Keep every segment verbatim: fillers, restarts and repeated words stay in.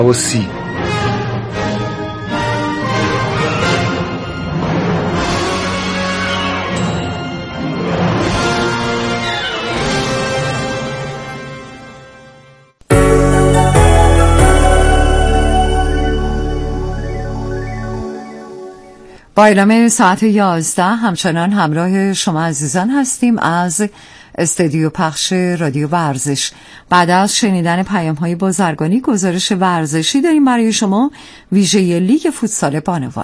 و سی. با اعلام ساعت یازده همچنان همراه شما عزیزان هستیم از استودیو پخش رادیو ورزش. بعد از شنیدن پیام‌های بازرگانی، گزارش ورزشی داریم برای شما ویژه لیگ فوتسال بانوان.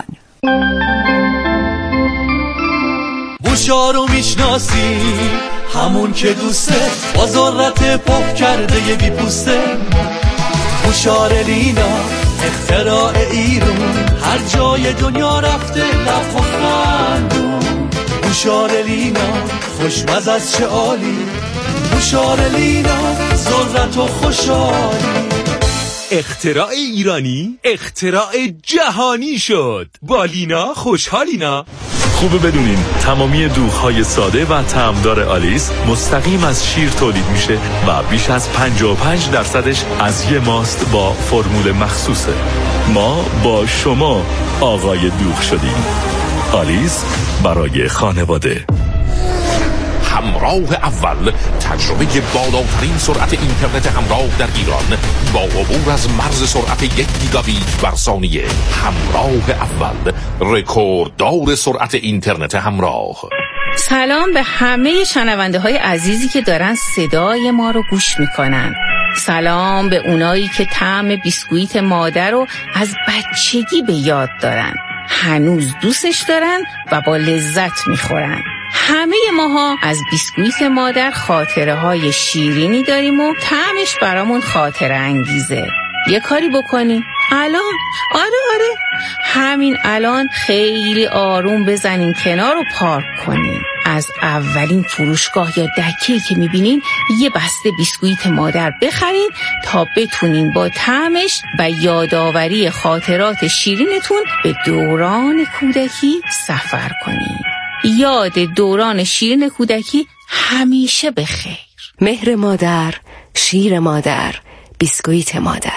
بوشارو میشناسی همون که دوسته، با ذرت پاک کرده یه بی پوسته. بوشار لینا اختراع ایرون، هر جای دنیا رفته لب و خندون. بوشار لینا خوشمزه از چه عالی، بوشار لینا ذرت و خوشحالی. اختراع ایرانی اختراع جهانی شد. با لینا خوشحالینا. خوبه بدونین تمامی دوغ‌های ساده و طعمدار آلیس مستقیم از شیر تولید میشه و بیش از پنجاه و پنج درصدش از یه ماست با فرمول مخصوصه. ما با شما آقای دوغ شدیم. آلیس برای خانواده. همراه اول، تجربه بالاترین سرعت اینترنت همراه در ایران با عبور از مرز سرعت یک گیگابیت بر ثانیه. همراه اول، رکورددار سرعت اینترنت همراه. سلام به همه شنونده های عزیزی که دارن صدای ما رو گوش میکنن. سلام به اونایی که طعم بیسکویت مادر رو از بچگی به یاد دارن، هنوز دوستش دارن و با لذت میخورن. همه ماها از بیسکویت مادر خاطره های شیرینی داریم و طعمش برامون خاطره انگیزه. یه کاری بکنیم الان، آره آره همین الان خیلی آروم بزنین کنار و پارک کنین. از اولین فروشگاه یا دکه‌ای که میبینین یه بسته بیسکویت مادر بخرین تا بتونین با طعمش و یادآوری خاطرات شیرینتون به دوران کودکی سفر کنین. یاد دوران شیرین کودکی همیشه بخیر. مهر مادر، شیر مادر، بیسکویت مادر.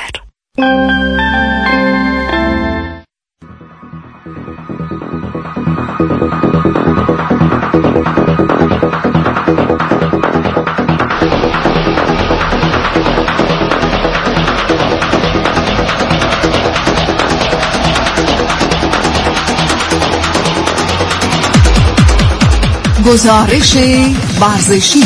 گزارش ورزشی.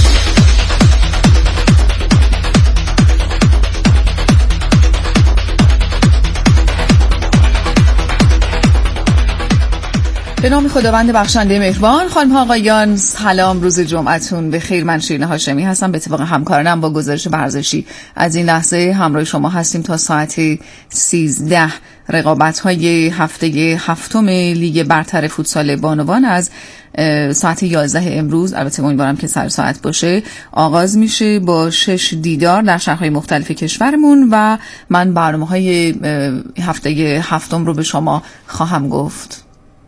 به نام خداوند بخشنده مهربان. خانم ها آقایان سلام، روز جمعتون بخیر. من شیرین هاشمی هستم، به اتفاق همکارانم با گزارش ورزشی از این لحظه همراه شما هستیم تا ساعت سیزده. رقابت های هفته هفتم لیگ برتر فوتسال بانوان از ساعت یازده امروز، البته امیدوارم که سر ساعت باشه، آغاز میشه با شش دیدار در شهرهای مختلف کشورمون و من برنامه های هفته هفتم رو به شما خواهم گفت.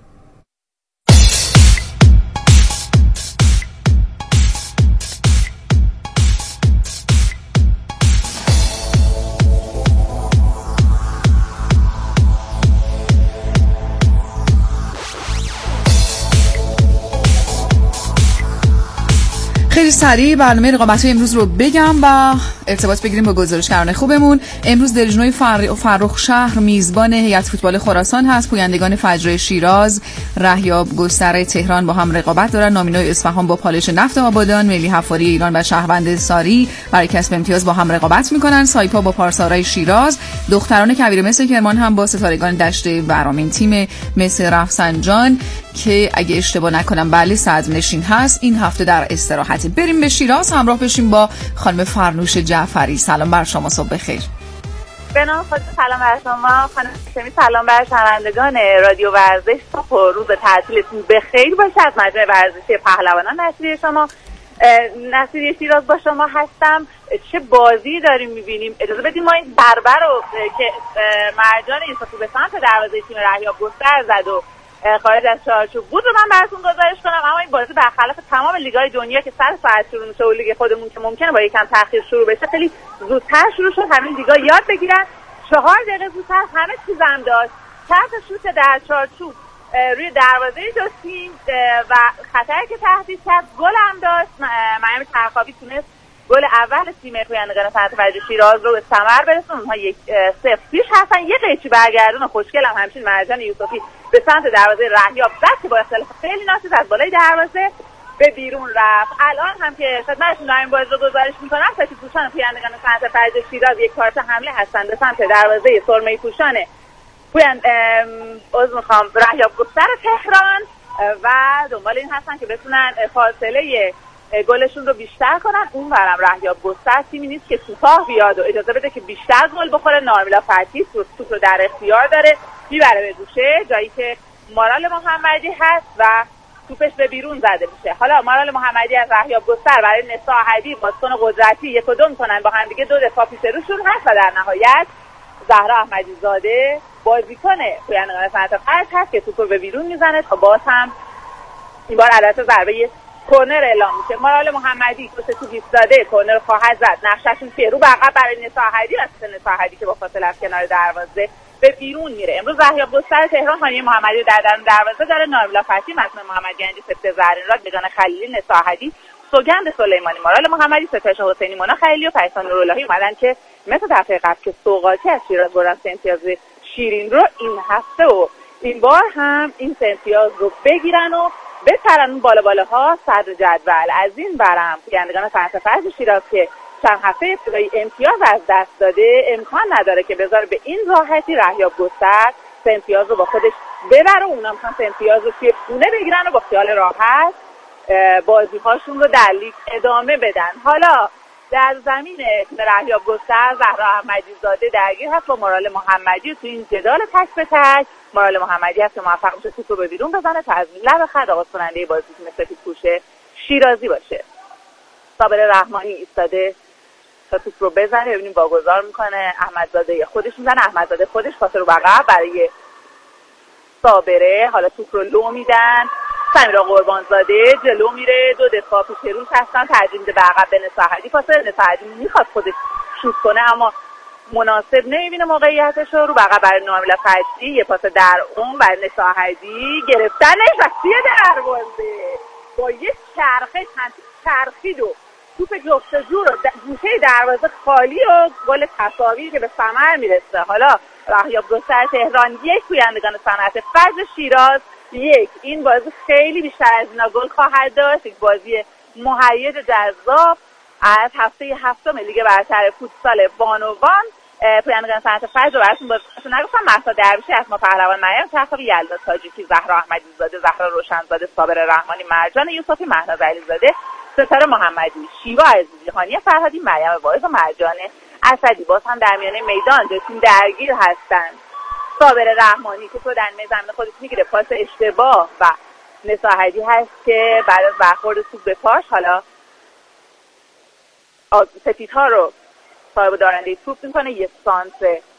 خیلی سریع برنامه رقابت‌های امروز رو بگم و ارتباط بگیریم با گزارشگران خوبمون. امروز دلجنوی فرخ شهر میزبان هیئت فوتبال خراسان هست. پویندگان فجر شیراز، رهیاب گستره تهران با هم رقابت دارن. نامینوی اصفهان با پالش نفت آبادان، ملی حفاری ایران و شهروند ساری برای کسب امتیاز با هم رقابت میکنن. سایپا با پارسارای شیراز، دختران کویر مس کرمان هم با ستارگان دشت و ارامین تیم مس رفسنجان که اگه اشتباه نکنم بله صدرنشین هست این هفته در استراحت. بریم به شیراز همراه بشیم با خانم فرنوش جعفری. سلام بر شما، صبح بخیر. به نام خدا، سلام بر شما خانم هاشمی، سلام بر شنوندگان رادیو ورزش. صبح و روز تعطیلتون بخیر باشه. از مجمع ورزشی پهلوانان نصیری شما نصیری شیراز با شما هستم. چه بازی داریم می‌بینیم. اجازه بدیم ما این ضربه رو که مرجان یوسفی به سمت دروازه تیم رهیاب گستر زد و خارج از چارچوب بود رو من براتون گزارش کنم. اما این بازی برخلاف تمام لیگ‌های دنیا که سر ساعت شروع میشه و لیگ خودمون که ممکنه با یکم تأخیر شروع بشه خیلی زودتر شروع شد. همین لیگ‌ها یاد بگیرن چهار دقیقه زودتر همه چیزم داشت. طرف شوت در چارچوب روی دروازه دو تیم و خطری که تهدید کرد گل هم داشت. مریم طرخابی تونست گل اول تیم پویندگان صنعت فجر شیراز رو به ثمر برسونه. اونها یک صفر پیش هستن. یه قیچی برگردون خوشگل هم همچین مرجان یوسفی به سمت دروازه رهیاب زد که با اختلاف خیلی ناچیز از بالای دروازه به بیرون رفت. الان هم که خدمتتون داریم باز رو گزارش میکنم سپیدپوشان پویندگان صنعت فجر شیراز یک کارت حمله هستن به سمت دروازه سرمه‌ای پوشان پویند از میخوام رهیاب گستر تهران و دنبال این هستن که بتونن فاصله گلشون رو بیشتر کنن. اون برم رهیاب گستر تیمی نیست که کوتاه بیاد و اجازه بده که بیشتر گل بخوره. نارمیلا فتحی توپ رو در اختیار داره میبره به گوشه جایی که مارال محمدی هست و توپش به بیرون زده میشه. حالا مارال محمدی از رهیاب گستر برای نسا حدی بازیکن قدرتی یک و دو میکنن با هم دیگه دو دفاع پیش روشون هست و در نهایت زهرا احمدی زاده بازیکن پویندگان صنعت فجر هست که توپ رو به بیرون میزنه تا باز هم این بار عدالت ضربه کورنر اعلام میشه. مارال محمدی توپ تو ایستاده کورنر خواهد زد. نقششون چیه؟ رو به عقب برای نسا حدی و نسا حدی که با فاصله از کنار دروازه به بیرون میره. امروز رهیاب گستر تهران هانیه محمدی در درون دروازه داره. نارمیلا فتحی، مسعود محمدگنجی، سپت زهرین راد، بجان خلیلی، نسا حدی، سوگند سلیمانی، مارال محمدی، ستایش حسینی، مونا خلیلی و پریسا نوراللهی اومدن که مثل دفعه قبل که سوغاتی از شیراز بردن سه امتیاز شیرین رو این هفته و این بار هم این سه امتیاز رو بگیرن و بپرن اون بالا بالاها صدر جدول. از این برم پویندگان صنعت فجر شیراز که چند هفته ابتدایی امتیاز از دست داده امکان نداره که بذاره به این راحتی رهیاب گستر سه امتیاز رو با خودش ببره. اونا میخوان سه امتیاز رو توی خونه بگیرن و با خیال راحت بازی‌هاشون رو در لیگ ادامه بدن. حالا در زمین رهیاب گستر زهرا احمدی زاده درگیر هست با مارال محمدی تو این جدال تک به تک. مارال محمدی هست که موفق میشه توپ رو به بیرون بزنه تا از لب خط آغاز کننده بازی تیم سپیدپوش شیرازی باشه. صابر رحمانی ایستاده تا توپ رو بزنه. ببینیم واگذار میکنه احمدزاده خودش میزنه. احمدزاده خودش پاس رو بقى برای صابره. حالا توپ رو لو میدن. سمیرا قربانزاده جلو میره. دو دفاع پیش روش هستن. ترجیح میده به عقب به نسا حدی. پاس نسا حدی میخواد خودش شوت کنه اما مناسب نمیبینه موقعیتش رو. رو بقى برای نارمیلا فتحی. یه پاس در اون برای نسا حدی گرفتنش و توی دروازه با یه چرخه چرخید و توپ جفتجو رو گوشه دروازه خالی و گل تساوی که به ثمر میرسه. حالا رهیاب گستر تهران یک، پویندگان صنعت فجر شیراز یک. این بازی خیلی بیشتر از اینا گل خواهد داشت. یک بازی مهیج جذاب از هفته هفتم لیگ برتر فوتسال بانوان. پویندگان صنعت فجر رو براتون بازیشون نگفتم. مهسا درویشی، اسما پهلوان، مریم طرخابی، یلدا تاجیکی، زهرا احمدی زاده، زهرا روشنزاده، صابر رحمانی، مرجان یوسفی، مهناز علیزاده، ستاره محمدی، شیوا عزیزی، هانیه فرهادی، مریم واعظ و مرجان اسدی. باز هم در میانه میدان دو تیم درگیر هستند. صابر رحمانی که تو در زمین خودش میگیره پاس اشتباه و نسا حدی هست که بعد از برخورد توپ به پاش حالا سپیدها رو صاحب دارنده توپ میکنه. یه سانس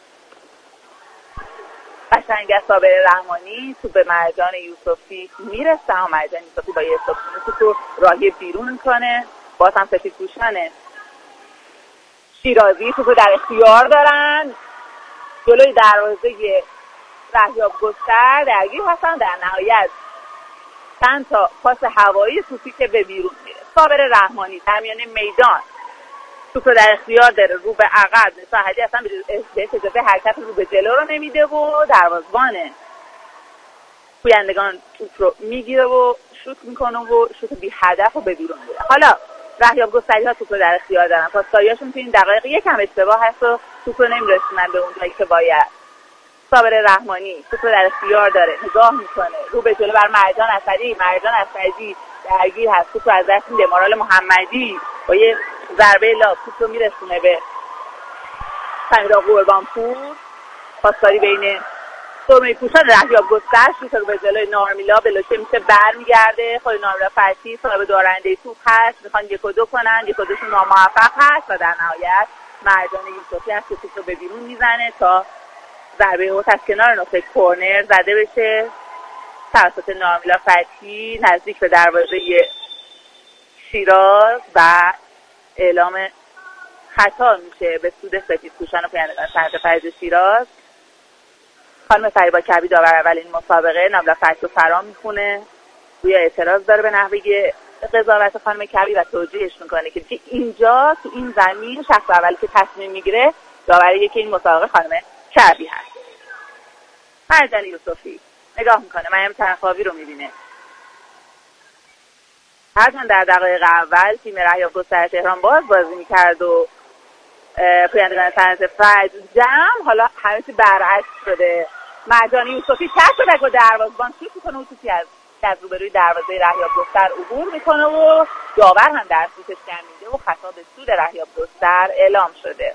قشنگ از صابر رحمانی توپ به مرجان یوسفی میرسه و مرجان یوسفی با یه استاپونه توپ رو راهی بیرون میکنه. باز هم سپیدپوشان شیرازی توپ رو در اختیار دارن. جلوی دروازه رهیاب گستر درگیر هستن. در نهایت چند تا پاس هوایی توپی که به بیرون میره. صابر رحمانی در میانه میدان توپ رو در اختیار داره. رو به عقب نسا حدی اصلا به اجازه حرکت رو به جلو رو نمیده و دروازه‌بان پویندگان توپ رو میگیره و شوت میکنه و شوت بی هدف رو به بیرون میره. حالا رهیاب گستری ها توپ رو در اختیار دارن. پاسکاریاشون تو این دقایق یکم اشتباه هست و توپ رو نمیرسونن به اون جایی که باید. صابر رحمانی توپ رو در اختیار داره. نگاه میکنه رو به جلو بر مرجان اسدی. مرجان اسدی درگیر هست. توپ رو از دست میده. مارال محمدی با یه ضربه لا توپ رو میرسونه به سمیرا قربانپور. پاسکاری بین سرمه‌ای پوشان رهیاب گستر. شوت رو به جلوی نارمیلا بلوشه میشه برمیگرده. خود نارمیلا فتحی صاحب دارنده توپ هست. میخوان یک و دو کنن. یک و دوشون ناموفق هست و در نهایت مرجان یوسفی هست که توپ رو به بیرون میزنه تا ضربه اوت از کنار نقطه کورنر زده بشه توسط نارمیلا فتحی نزدیک به دروازه شیراز و اعلام خطا میشه به سود سفیدپوشان و پویندگان صنعت فلج شیراز. خانم فریبا کبی داور اول این مسابقه نابلا فتحی فرام میخونه، روی اعتراض داره به نحوه قضاوت خانم کبی و توجیهش میکنه که اینجا تو این زمین شخص اولی که تصمیم میگیره داوری که این مسابقه خانم کبی هست. مرجان یوسفی نگاه میکنه، مریم طرفاوی رو میبینه. هرچند در دقایق اول تیم رهیاب گستر تهران باز بازی میکرد و پویندگان صنعت فلج جمع، حالا همه چی برعکس شده. مرجان یوسفی چپ شده که دروازه‌بان شوت میکنه و توپی از از روبروی دروازه رهیاب گستر عبور میکنه و داور هم در سوتش کمیده و خطا به سود رهیاب گستر اعلام شده.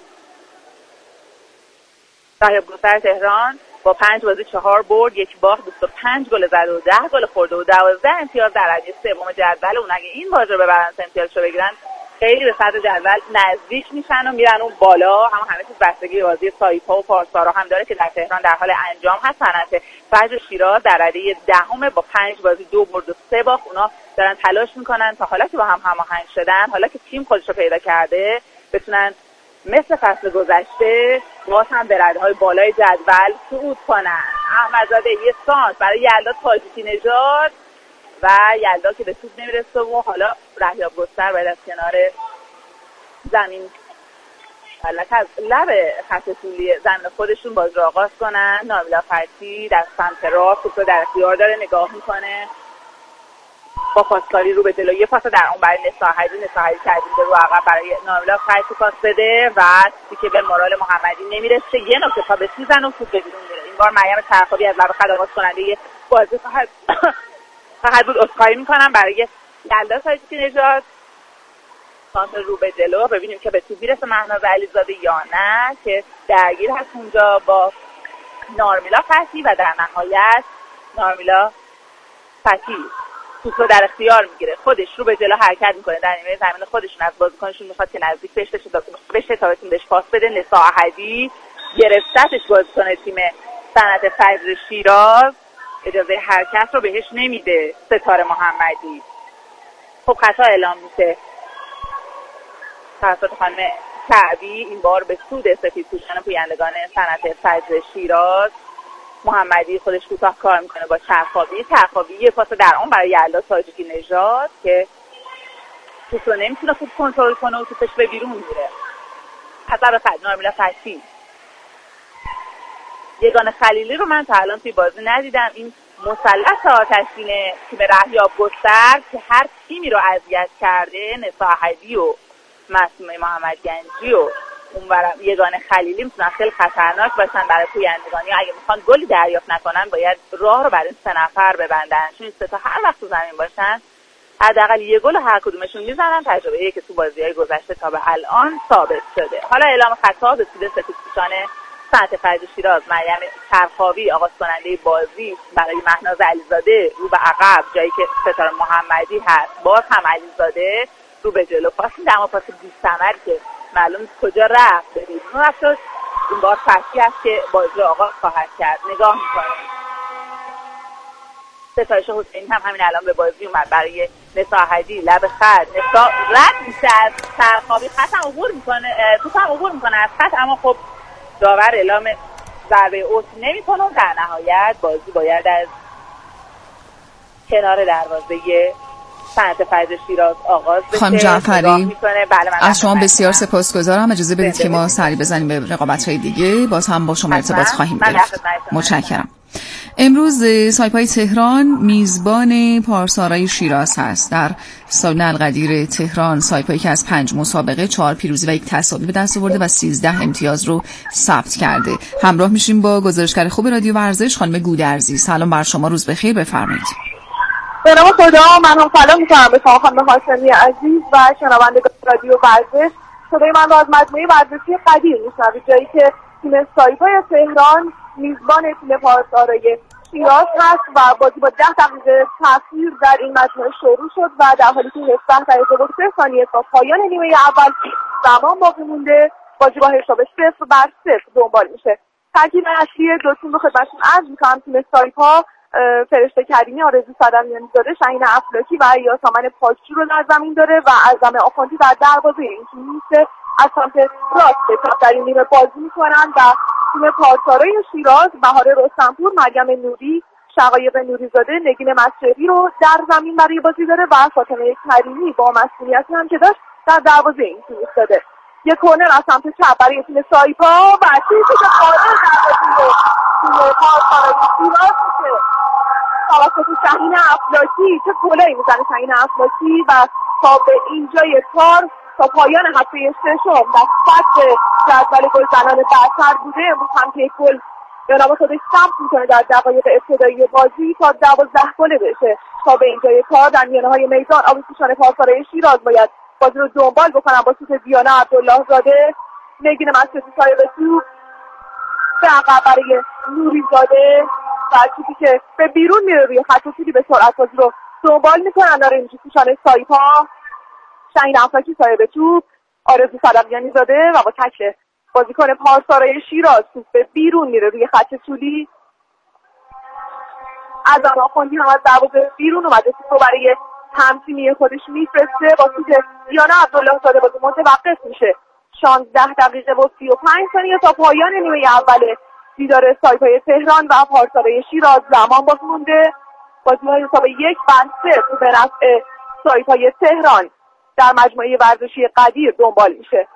رهیاب گستر تهران با پنج بازی چهار برد، یک باخت، بیست و پنج گل زده و ده گل خورده و دوازده امتیاز در ردیف سوم جدول. اون اگه این بازی رو ببرن امتیازشو بگیرن خیلی به صدر جدول نزدیک میشن و میرن اون بالا. هم همه چیز بستگی بازی سایپا و پارسارا هم داره که در تهران در حال انجام هست. صنعت فلج شیراز در رده دهم با پنج بازی دو برد و سه باخت. اونا دارن تلاش میکنن تا حالا که با هم هماهنگ شدن، حالا که تیم خودش رو پیدا کرده، بتونن مثل فصل گذشته باز هم به رده‌های بالای جدول صعود کنن. احمدزاده یه سانت برای یلدا تاجیکی نژاد و یلدا که به توپ نمیرسه و حالا رهیاب گستر باید از کنار زمین از لب خط طولی زمین خودشون بازی رو آغاز کنن. نامیلا فتحی در سمت راست توپ رو در اختیار داره، نگاه میکنه با پاسکاری رو به جلو، یه پاس در اون برای نساحدی نساحدی تبدیل رو عقب برای نامیلا فتحی پاس بده و توپی که به مرال محمدی نمیرسه، یه نکته تا به سیزن و توپ به بیرون میره. این بار مریم طرفاوی از لب خط آغاز کننده بازی خواهد خواهد بود. عذرخواهی میکنم برای یلدا تاجیکی نژاد. سانت رو به جلو، ببینیم که به توپ میرسه مهناز علیزاده یا نه که درگیر هست اونجا با نارمیلا فتحی و در نهایت نارمیلا فتحی توپ رو در اختیار میگیره، خودش رو به جلو حرکت میکنه در نیمه زمین خودشون، از بازیکنشون میخواد که نزدیک بشه بشه تا بتونه بهش پاس بده. نسا احدی گرفتتش بازیکن تیم صنعت فلج شیراز، اجازه حرکت رو بهش نمیده ستاره محمدی. خب خطا اعلام میشه توسط خانم کعبی، این بار به سود سفیدپوشان پویندگان صنعت فلج شیراز. محمدی خودش کوتاه کار میکنه با طرفاوی، طرفاوی یه پاس در اون برای یلدا تاجیکی نژاد که توپ رو نمیتونه خوب کنترل کنه و توپش به بیرون میره. از طرف نارمیلا فتحی، یگانه خلیلی رو من تا الان توی بازی ندیدم. این مثلث آتشین تیم رهیاب گستر که هر تیمی رو اذیت کرده، نسا احدی و معصومه محمد گنجی و اونورم یگانه خلیلی میتونن خیلی خطرناک باشن برای پویندگانی. اگه میخوان گلی دریافت نکنن باید راه رو برای سه نفر ببندن، چون این سه تا هر وقت تو زمین باشن حداقل یه گل هر کدومشون میزنن. تجربه‌ای که تو بازی‌های گذشته تا به الان ثابت شده. حالا اعلام خطا به سود سفیدپوشان صنعت فلج شیراز. مریم طرفاوی آغاز کننده بازی برای مهناز علیزاده رو به عقب، جایی که ستاره محمدی هست باز هم علیزاده رو به جلو پاس میده، اما پاس بی‌ثمری که معلوم کجا رفت به بیرون رفت. این بار فتحی هست که بازی رو آغاز خواهد کرد. نگاه میکنه ستایش حسینی هم همین الان به بازی اومد برای نسا احدی، لب خط نسا رد میشه از طرفاوی، خط هم عبور میکنه، توپ هم عبور میکنه از خط، اما خب داور اعلام ضربه اوت نمیکنه و در نهایت بازی باید از کنار دروازه صنعت فلج شیراز آغاز بشه. خانم جعفری بله از شما بسیار سپاسگزارم. اجازه بدید که ما سری بزنیم به رقابت‌های دیگه، باز هم با شما ارتباط خواهیم گرفت. متشکرم. امروز سایپای تهران میزبان پارسارای شیراز هست. در سالن القدیر تهران سایپایی که از پنج مسابقه چهار پیروزی و یک تساوی به دست آورده و سیزده امتیاز رو ثبت کرده. همراه میشیم با گزارشگر خوب رادیو ورزش خانم گودرزی. سلام بر شما، روز بخیر، بفرمایید. به نام خدا، من هم سلام میکنم به شما خانم هاشمی عزیز و شنوندگان رادیو ورزش. صدای من را از مجموعه ورزشی قدیر میشنوید، جایی که تیم سایپای تهران میزبان تیم پارسارای شیراز هست و بازی با ده دقیقه تاخیر در این مجموعه شروع شد و در حالی که هفده دقیقه و سه ثانیه تا پایان نیمه اول زمان باقی مونده، بازی با حساب صفر بر صفر دنبال میشه. ترکیب اصلی دو تیم رو خدمتتون عرض میکنم. تیم سایپا فرشته کریمی، آرزو صدمیانی زاده، شاهین افلاکی و یاسمن پاکچو رو در زمین داره و اعظم آخوندی در دروازه این تیم نیست. از سمت راست چپ در این نیمه بازی میکنن و تیم پاسارای شیراز بهار رستمپور، مریم نوری، شقایق نوریزاده، نگین مسجدی رو در زمین برای بازی داره و فاطمه کریمی با مسئولیتی هم که داشت در دروازه این تیم ایستاده. یک کورنر از سمت چپ برای تیم سایپا و تیمی که خارج دروازه تیم پاسارای شیراز میشه توسط شاهین افلاکی. چه گلی میزنه شاهین افلاکی و تا به اینجای کار تا پایان هفته ششم در صدر جدول گلزنان برتر بوده. امروز هم که یک گل به نام خودش ثبت میکنه در دقایق ابتدایی بازی تا دوازده گل بشه. تا به اینجای کار در میانه های میدان آبی‌پوشان پاسارای شیراز باید بازی رو دنبال بکنن با سوت دیانا عبدالله زاده. نگین مسجدی صاحب توپ به عقب برای نوریزاده و چیزی که به بیرون میره روی خط توپی به سرعت بازی رو دنبال میکنن. داره اینجا پوشان سایپا شاهین افلاکی صاحب توپ، آرزو صدقیانی زاده و با تکل بازیکن پاسارای شیراز توپ به بیرون میره روی خط طولی. از آن آخوندی هم از دروازه بیرون اومده توپ برای همتیمی خودش میفرسته با توپ دیانا عبدالله زاده بازی متوقف میشه. شانزده دقیقه و سی و پنج ثانیه تا پایان نیمه اول دیدار سایپای تهران و پاسارای شیراز زمان باقی مونده. بازی های حساب یک بر صفر به نفع سایپای تهران در مجموعه ورزشی قدیر دنبال میشه.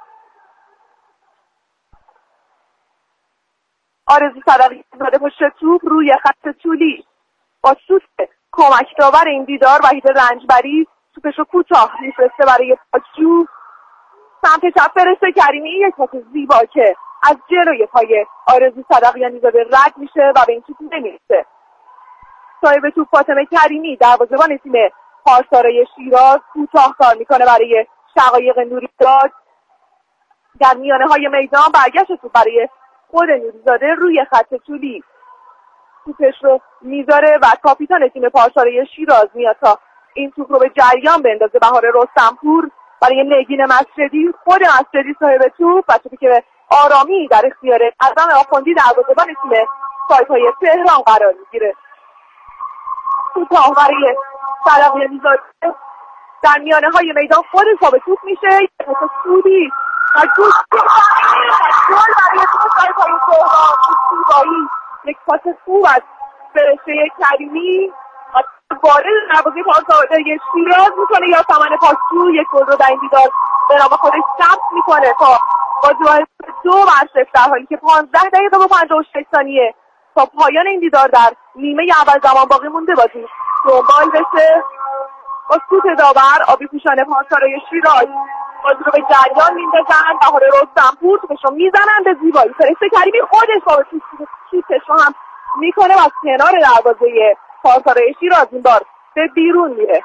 آرزو صدقی زاده پشت توپ روی خط طولی با سوت کمک داور این دیدار وحید رنجبری توپش رو کوتاه میفرسته برای پاکجو. سمت چپ فرشته کریمی یک پاس زیبا که از جلوی پای آرزو صدقیانی زاده رد میشه و به این توپ نمیرسه. صاحب توپ فاطمه کریمی دروازه‌بان تیم پاسارای شیراز کوتاه کار میکنه برای شقایق نوریزاده. در میانه های میدان برگشت توپ برای خود نوریزاده روی خط طولی توپش رو میذاره و کاپیتان تیم پاسارای شیراز میاد تا این توپ رو به جریان بندازه. بهار رستمپور برای نگین مسجدی، خود مسجدی صاحب توپ و توپی که به آرامی در اختیار اعظم آخوندی دروازه‌بان تیم سایپای تهران قرار میگیره. کوتاه برای صدقیانی زاده در میانه های میدان خود صاحب توپ میشه. یک پاس سودی و گوش گل برای تیم سایپای تهران. زیبایی یک پاس خوب از فرشته کریمی وارد دروازه پاسارای شیراز میکنه. یا سمن پاسجو یک گل رو در این دیدار به نام خودش ثبت میکنه تا بازی دو بر صفر در حالی که پانزده دقیقه و پنجاه و شش ثانیه تا پایان این دیدار در نیمه اول زمان باقی مونده بازی دنبال بشه. با سوت داور آبی‌پوشان پاسارای شیراز بازی رو به جریان میندازن. بهار رستمپور توپش رو میزنن به زیبایی. فرشته کریمی خودش با توپش رو هم میکنه و از کنار دروازه پاسارای شیراز این بار به بیرون میره.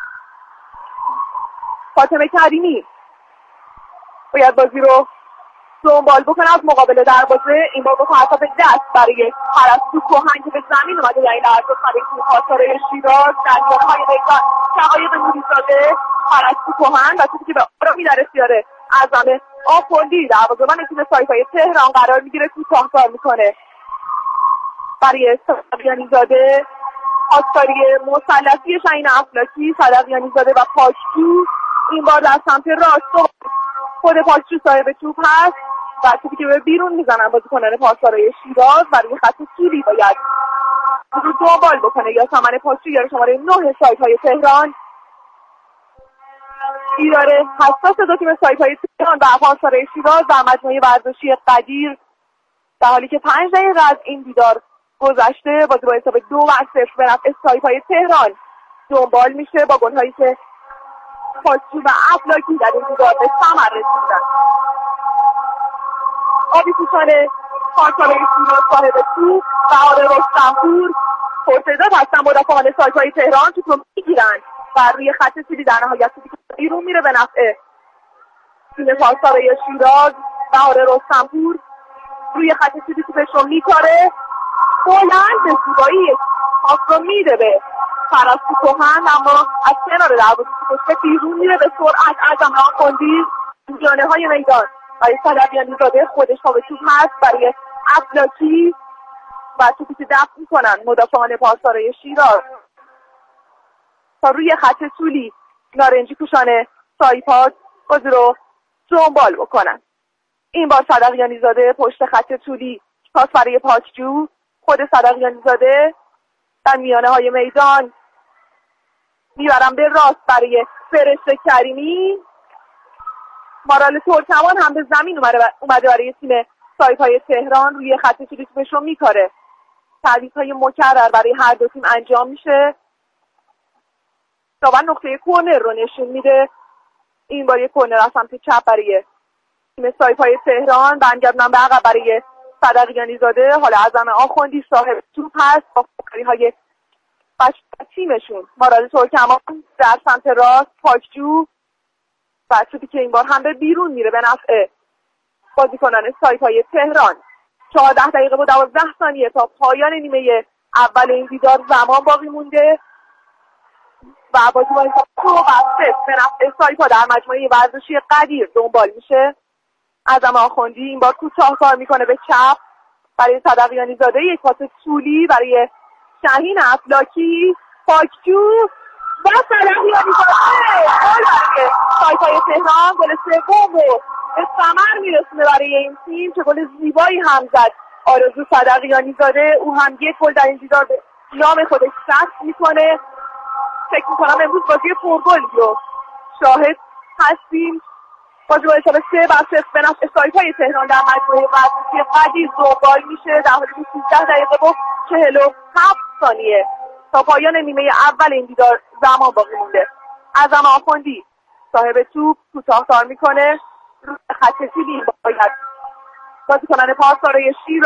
فاطمه کریمی باید بازی رو دنبال بکنه از مقابل دروازه. این بار با تعصب دست برای پرستو کهن که به زمین اومده در این لحظات برای تیم پاسارای شیراز. در میانه‌های میدان شقایق نوریزاده، پرستو کهن و توپی که به آرامی در اختیار اعظم آخوندی دروازه‌بان تیم سایپای تهران قرار میگیره. کوتاه کار میکنه برای صدقیانی زاده. پاسکاری مثلثی شاهین افلاکی، صدقیانی زاده و پاکجو. این بار در سمت راست خود پاکجو صاحب توپ هست و توپی که به بیرون میزنن بازیکنان پاسارای شیراز و روی خط طولی باید رو دنبال بکنه. یا سمن پاکجو یا شماره نه سایپای تهران. دیدار حساس دو تیم سایپای تهران و پاسارای شیراز در مجموعه ورزشی قدیر در حالی که پنج دقیقه از این دیدار گذشته. بازی با حساب دو بر صفر به نفع سایپای تهران دنبال میشه با گل‌هایی که پاکجو و افلاکی در این دیدار به ثمر رسیدن. آبی‌پوشان پاسارای شیراز صاحب توپ بهار رستمپور پرتعداد هستن. مدافعان سایپای تهران توپ رو میگیرن و روی خط طولی در نهایت توپی که بیرون میره به نفع تیم پاسارای شیراز. بهار رستمپور روی خط طولی توپش رو میکاره بلند به زیبایی پاس رو میده به پرستو کهن اما از کنار دروازه توپش بیرون میره به سرعت. اعظم آخوندی میانه های میدان برای صدقیانی زاده خودش تا به توپ هست برای افلاکی و توپی که دفع میکنن مدافعان پاسارای شیراز تا روی خط طولی نارنجی پوشان سایپا بازی رو دنبال بکنن. این بار صدقیانی زاده پشت خط طولی پاس برای پاکجو، خود صدقیانی زاده در میانه های میدان میبرم به راست برای فرشته کریمی. مارال ترکمان هم به زمین اومده برای تیم سایپای تهران، روی خط طولی توپش رو میکاره. تعویض‌های مکرر برای هر دو تیم انجام میشه. داور نقطه کورنر رو نشون میده. این بار یک کورنر از سمت چپ برای تیم سایپای تهران. برمیگردونم به عقب برای صدقیانی زاده. حالا اعظم آخوندی صاحب توپ هست با فوکری‌های تیمشون. مارال ترکمان در سمت راست، پاکجو و توپی که این بار هم به بیرون میره به نفع بازیکنان سایپای تهران. چهارده دقیقه و دوازده ثانیه تا پایان نیمه اول این دیدار زمان باقی مونده و بازیکن تو و صفر به نفع سایپا در مجموعه ورزشی قدیر دنبال میشه. اعظم آخوندی این بار کوتاه کار میکنه به چپ برای صدقیانی زاده، یک پاس طولی برای شاهین افلاکی، پاکجو و صدقیانی زاده گل برای سایپای تهران. گل سوم رو به ثمر میرسونه برای این تیم که گل زیبایی هم زد آرزو صدقیانی زاده. او هم یک گل در این دیدار به نام خودش ثبت میکنه. فکر میکنم امروز بازی پرگلی رو شاهد هستیم. بازی با حساب سه بر صفر به نفع سایپای تهران در مجموعه ورزشی قدیر دنبال میشه در حالی که سیزده دقیقه و چهل و هفت ثانیه تا پایان نیمه اول این دیدار زمان باقی مونده. اعظم آخوندی صاحب توپ کوتاه کار میکنه روی خط طولی باید بازیکنان پاسدارای شیر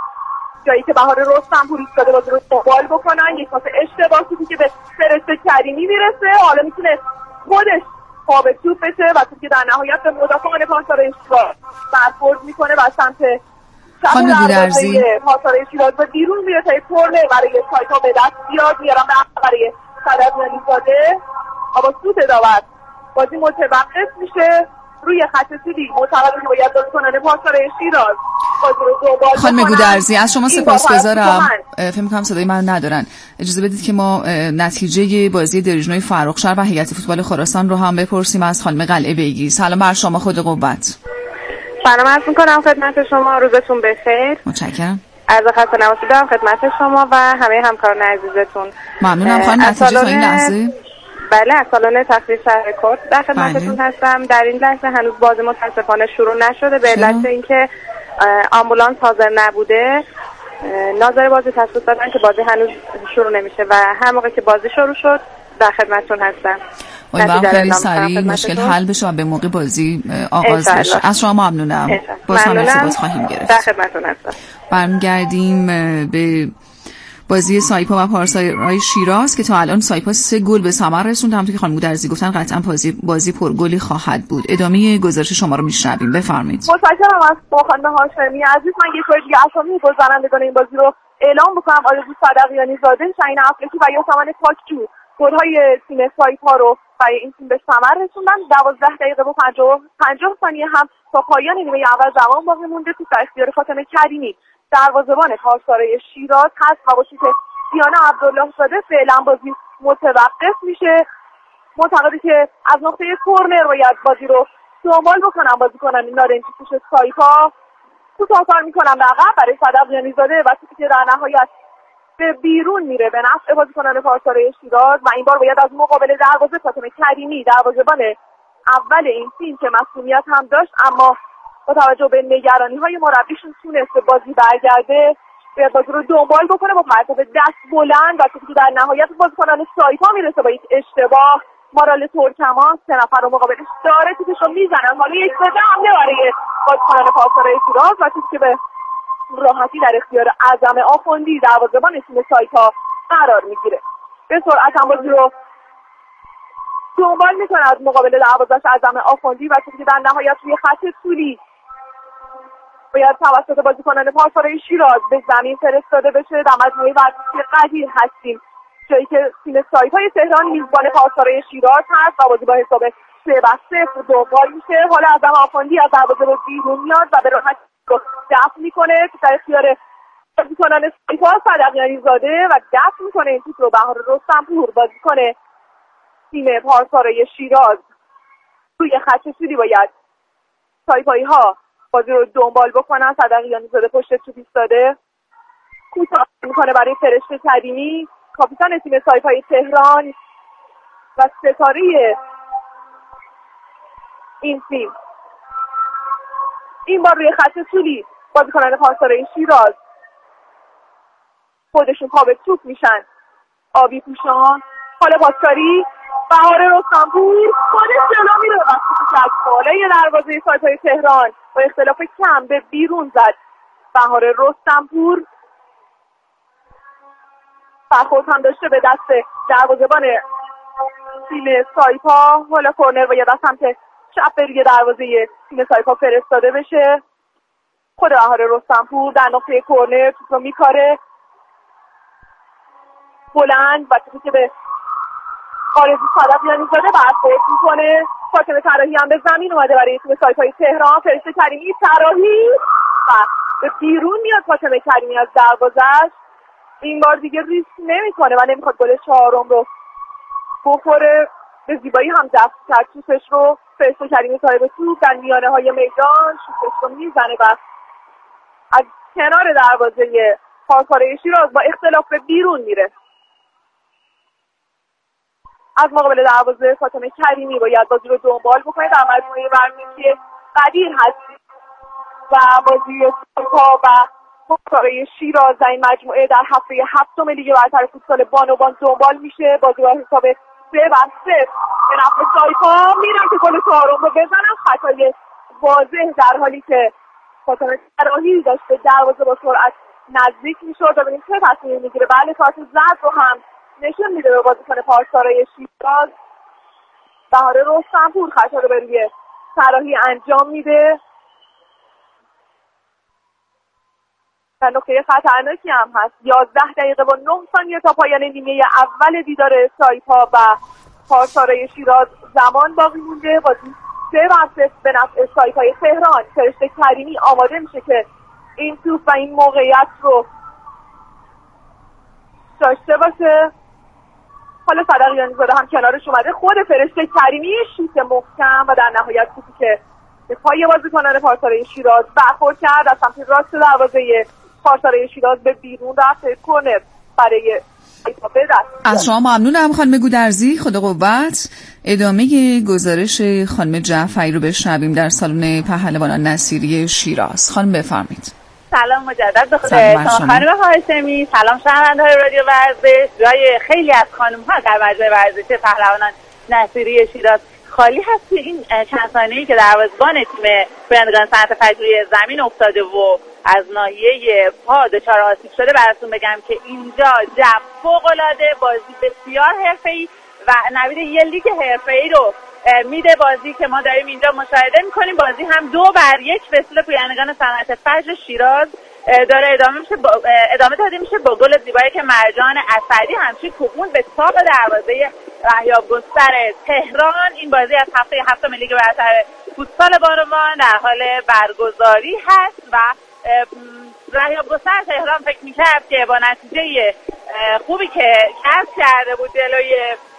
جایی که بهار رستم پور ایستاده بازی رو دنبال بکنن. یک پاس اشتباهی که به فرشته کریمی میرسه، حالا میتونه خودش پا به توپ بشه و توپ که در نهایت به مدافعان پاسدارای شیراز برخورد میکنه و سمت خانم گودرزی پاسدارای شیراز به بیرون میره تا کورنر برای سایپا به دست بیاد. میارم برای صدقیانی زاده و با سوت داور بازی متوقف میشه. روی خط طولی معتقدم که باید بازیکنان پاسدارای شیراز بازی رو دنبال خانم گودرزی از شما سپاسگزارم. فکر می‌کنم صدای من ندارن. اجازه بدید که ما نتیجه بازی دریژنوی فرخشهر و هیئت فوتبال خراسان رو هم بپرسیم از خانم قلعه بیگی. سلام بر شما، خود قوت. سلام عرض می‌کنم خدمت شما، روزتون بخیر. متشکرم. عرض خسته نباشید دارم خدمت شما و همه همکاران عزیزتون. ممنونم خانم. نتیجه تا این لحظه؟ بله، از سالن تخریب شهر کرد در خدمتتون هستم. در این لحظه هنوز بازی متاسفانه شروع نشده به علت اینکه آمبولانس حاضر نبوده. ناظر بازی تصمیم دادن که بازی هنوز شروع نمیشه و هر موقع که بازی شروع شد در خدمتتون هستم. امیدوارم خیلی سریع مشکل حل بشه و به موقع بازی آغاز بشه. از شما ممنونم. باز هم ارتباط خواهیم گرفت. در خدمتتون هستم. برمیگردیم به بازی سایپا و پارسای شیراز که تا الان سایپا سه گل به ثمر رسوند. همونطور که خانم گودرزی گفتن قطعا بازی بازی پرگلی خواهد بود. ادامه گزارش شما رو میشنویم، بفرمایید. متشکرم از خانم هاشمی عزیز. من یک بار دیگه اسامی گزارندگان این بازی رو اعلام بکنم. آرزو صدقیانی زاده، شاهین افلاکی و یاسمن پاکجو گل‌های تیم سایپا رو برای این تیم به ثمر رسوندن. دوازده دقیقه و پنجاه ثانیه هم تا پایان نیمه اول زمان باقی مونده. تو اختیار فاطمه کریمی دروازه‌بان پاسدارای شیراز هست و با شوت دیانا عبدالله زاده فعلا بازی متوقف میشه. معتقده که از نقطه کورنر باید بازی رو دنبال بکنن بازیکنان نارنجی پوش سایپا. کوتاه کار میکنن به عقب برای صدقیانی زاده و توپی که در نهایت به بیرون میره به نفع بازیکنان پاسدارای شیراز و این بار باید از مقابل دروازه فاطمه کریمی دروازه‌بان اول این تیم که مسئولیت هم داشت اما با توجه به نگرانی‌های مربیشون تونست به بازی برگرده، باید بازی رو دنبال بکنه با پرتاب دست بلند و توپی که در نهایت بازیکنان سایپا میرسه با یک اشتباه. مارال ترکمان سه نفر رو مقابلش داره، توپش رو میزنن. حالا یک زده حمله برای بازیکنان پاسدارای شیراز و توپی که به راحتی در اختیار اعظم آخوندی دروازه‌بان تیم سایپا قرار میگیره. به سرعت هم بازی رو دنبال میکنه از مقابل دروازه‌اش اعظم آخوندی و توپی که در نهایت روی خط طولی باید توسط بازیکنان پاسدارای شیراز به زمین فرستاده بشه. در مجموعه ورزشی قدیر هستیم جایی که تیم سایپای تهران میزبان پاسدارای شیراز هست و بازی با حساب سه بر صفر دنبال میشه. حالا اعظم آخوندی از دروازه به بیرون میاد و به راحتی رو دفع میکنه که در اختیار بازیکنان سایپا صدقیانی زاده و دفع میکنه این توپ رو بهار رستم پور بازیکن تیم پاسدارای شیراز روی خط طولی باید سایپایی ها بازی رو دنبال بکنن. صدقیانی زاده پشت توپ ایستاده، کوتاه میکنه برای فرشته کریمی کاپیتان تیم سایپای تهران و ستاره این تیم. این بار روی خط طولی بازیکنان پاسداران شیراز خودشون پا به توپ میشن. آبی پوشان، حال پاسکاری، بهار رستمپور خودش جلو میره وقتی که از بالای دروازه سایپای تهران با اختلاف کم به بیرون زد. بهار رستمپور برخورد هم داشته به دست دروازه‌بان تیم سایپا. حالا کورنر باید از سمت چپ به روی دروازه تیم سایپا فرستاده بشه. خود بهار رستمپور در نقطه کورنر توپ رو میکاره بلند و توپی که به آرزو صدقیانی زاده برخورد میکنه. فاطمه طراحی هم به زمین اومده برای تیم سایپای تهران. فرشته کریمی طراحی و به بیرون میاد. فاطمه کریمی از دروازه‌اش این بار دیگه ریسک نمیکنه و نمیخواد گل چهارم رو بخوره. به زیبایی هم دفع کرد توپش رو. فرشته کریمی صاحب توپ در میانه های میدان شوتش رو میزنه و از کنار دروازه پاسداران شیراز با اختلاف به بیرون میره. از مقابل دروازه فاطمه کریمی باید بازی رو دنبال بکنه در مجموعه ورزشی قدیر هست و بازی سایپا و پاسداران شیراز در این مجموعه در هفته هفتم لیگ برتر فوتبال بانوان دنبال میشه. بازی با حساب سه بر صفر به نفع سایپا میرن که گل چهارم رو بزنن. خطای واضح در حالی که فاطمه طراحی داشت به دروازه با سرعت نزدیک میشد و ببینیم چه تصمیمی میگیره. بله کارت زرد رو هم نشون میده به بازیکن پاسداران شیراز. بهار رستمپور خطا رو به روی طراحی انجام میده. در نقطه خطرناکی هم هست. یازده دقیقه و نه ثانیه تا پایان نیمه اول دیدار سایپا و پاسداران شیراز زمان باقی مونده. بازی سه بر صفر به نفع سایپای تهران. فرشته کریمی آماده میشه که این توپ و این موقعیت رو داشته باشه. حالا صدقیانی زاده هم کنارش اومده. خود فرشته کریمی شوت محکم و در نهایت توپی که به پای بازیکنان پاسداران شیراز برخورد کرد از سمت راست دروازه پاسداران شیراز به بیرون رفت. کورنر برای از شما ممنونم خانم گودرزی. خدا قوت. ادامه گزارش خانم جعفری رو بشنویم در سالن پهلوانان نصیری شیراز. خانم بفرمایید. سلام مجدد به خودتون خانم هاشمی. سلام شنونده‌های رادیو ورزش. جای خیلی از خانم‌ها در مجمع ورزشی پهلوانان نصیری شیراز خالی هست. این چند ثانیه‌ای که دروازه‌بان تیم پویندگان صنعت فجری زمین افتاده و از ناحیه پا دچار آسیب شده براتون بگم که اینجا جو فوق‌العاده، بازی بسیار حرفه‌ای و نوید یه لیگ حرفه‌ای رو میده بازی که ما داریم اینجا مشاهده میکنیم. بازی هم دو بر یک فصل پویندگان صنعت فجر شیراز داره ادامه میشه با ادامه داده میشه با گل زیبایی که مرجان اسدی همچین کوبون به ساق دروازه رهیاب گستر تهران. این بازی از هفته هفتم لیگ برتر فوتبال بانوان در حال برگزاری هست و رهیاب گستر تهران فکر میکرد که با نتیجه خوبی که کسب کرده بود جلوی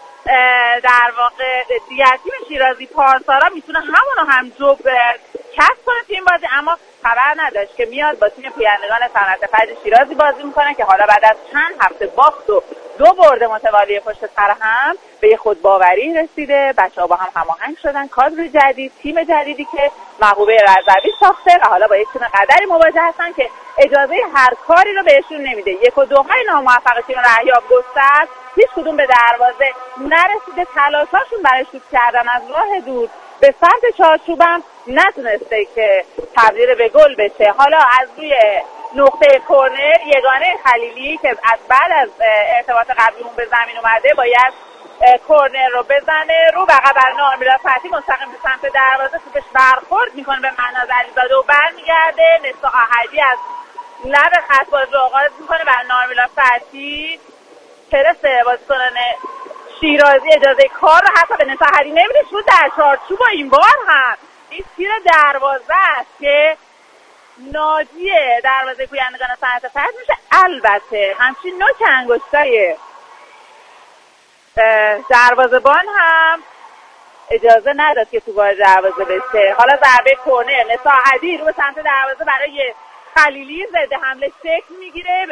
در واقع دیگر تیم شیرازی پارسارا میتونه همونو هم جوب کسب کنه تیم بازی، اما خبر نداشت که میاد با تیم پویندگان صنعت فجر شیرازی بازی میکنه که حالا بعد از چند هفته باخت و دو برد متوالی پشت سر هم به یه خودباوری رسیده. بچه‌ها با هم هماهنگ شدن. کادر جدید، تیم جدیدی که محبوبه رضوی ساخته و حالا با یک تیم قدری مواجه هستن که اجازه هر کاری رو بهشون نمیده. یک و دوهای ناموفق تیم رهیاب گستر هیچ کدوم به دروازه نرسیده. تلاشاشون برای شوت کردن از راه دور به سمت چارچوبم نتونسته که تبدیل به گل بشه. حالا از روی نقطه کورنر یگانه خلیلی که از بعد از ارتباط قبلی اون به زمین اومده باید کورنر رو بزنه رو بقیه بر نارمیلا فتی مستقیم به سمت دروازه توپش برخورد میکنه به مهناز علیزاده و برمیگرده. نسا احدی از لب خط باز رو آغاز میکنه بر نارمیلا فتی. پرس بازیکنان شیرازی اجازه کار رو حتی به نسا احدی نمیده. شد در چارچوب و این بار هم این تیر دروازه است که ناجی دروازه پویندگان صنعت فجر میشه. البته همچین نوک انگشتای دروازه‌بان هم اجازه نداد که تو وارد دروازه بشه. حالا ضربه کرنر، مساعدی رو به سمت دروازه برای خلیلی ضد حمله شکل میگیره.